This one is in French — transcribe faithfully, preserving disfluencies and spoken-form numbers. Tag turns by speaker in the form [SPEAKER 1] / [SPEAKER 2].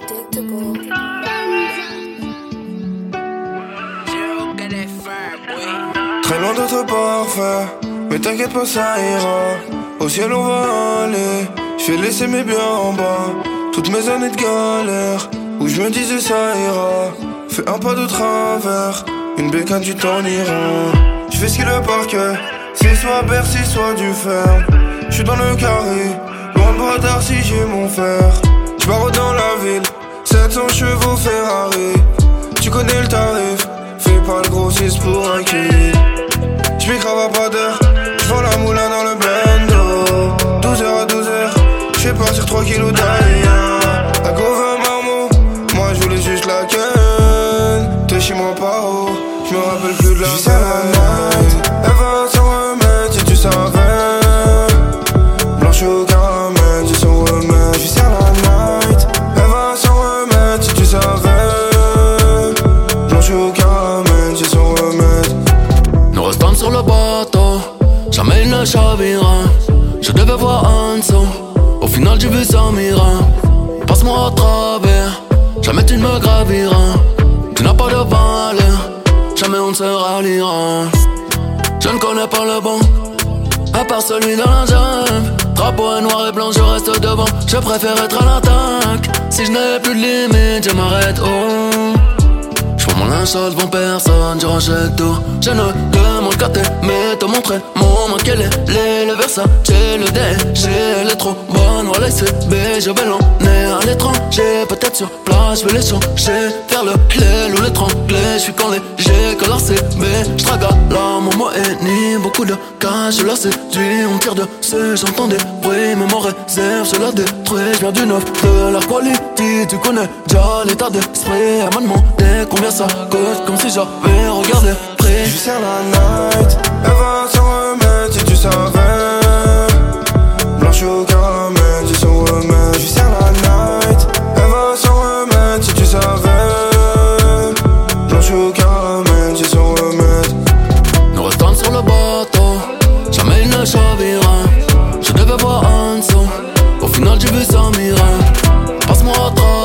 [SPEAKER 1] Unpredictable.
[SPEAKER 2] Très loin d'être parfait, mais t'inquiète pas, ça ira. Au ciel on va aller, je vais laisser mes biens en bas. Toutes mes années de galère, où je me disais ça ira. Fais un pas de travers, une bécane tu t'en iras. Je fais ce qu'il a par cœur, c'est soit Bercy, soit du fer. J'suis dans le carré, loin de Bradar si j'ai mon fer. J'pars dans la ville, sept cents chevaux Ferrari. Tu connais le tarif, fais pas le grossiste pour un kill. J'm'y crave à pas d'heure, j'vends la moulin dans le bando. douze heures à douze heures, j'fais partir trois kilos d'ailleurs. À Gauvin Marmot, moi j'voulais juste la ken. T'es chez moi pas haut, j'me rappelle plus de la night. Elle va s'en remettre si tu savais. Blanche au caramel, c'est son remède. J'suis sur la night. Elle va s'en remettre si tu savais. Blanche au caramel, c'est son remède.
[SPEAKER 3] Nous restons sur le bateau, jamais il ne chavira. Je devais voir en dessous, au final j'ai vu ça mira. Passe-moi à travers, jamais tu ne me graviras. Tu n'as pas de valeur, jamais on ne se ralliera. Je ne connais pas le bon, à part celui dans la jambe. Drapeau est noir et blanc, je reste devant. Je préfère être à l'attaque. Si je n'ai plus de limite, je m'arrête oh. J'prends mon linge sale devant personne, je rachète tout. Je ne demande qu'à t'aimer, te montrer mon manque. Quel est les, le Versace, le D G. Elle est trop bonne, voilà C B. Je vais l'emmener à l'étranger, peut-être sur place, je vais les changer. Faire le l'aile ou l'étrangler, je suis quand léger que la C B. J'trague à la Momo et ni beaucoup de cash, je la séduis, on tire dessus, j'entends des bruits, mais mon réserve, je la détruis. Je viens du neuf, de la quality, tu connais déjà l'état d'esprit. Elle m'a demandé combien ça coûte, comme si j'avais regardé prix.
[SPEAKER 2] J'suis sur la night, elle va s'en remettre si tu savais. Blanche au caramel, c'est son remède. J'suis sur la night, elle va s'en remettre si tu savais. Blanche au caramel, c'est son remède.
[SPEAKER 3] Nous restons sur le bateau, jamais il ne chavira. Je devais voir en dessous, au final j'ai vu ça mira. Passe-moi à travers.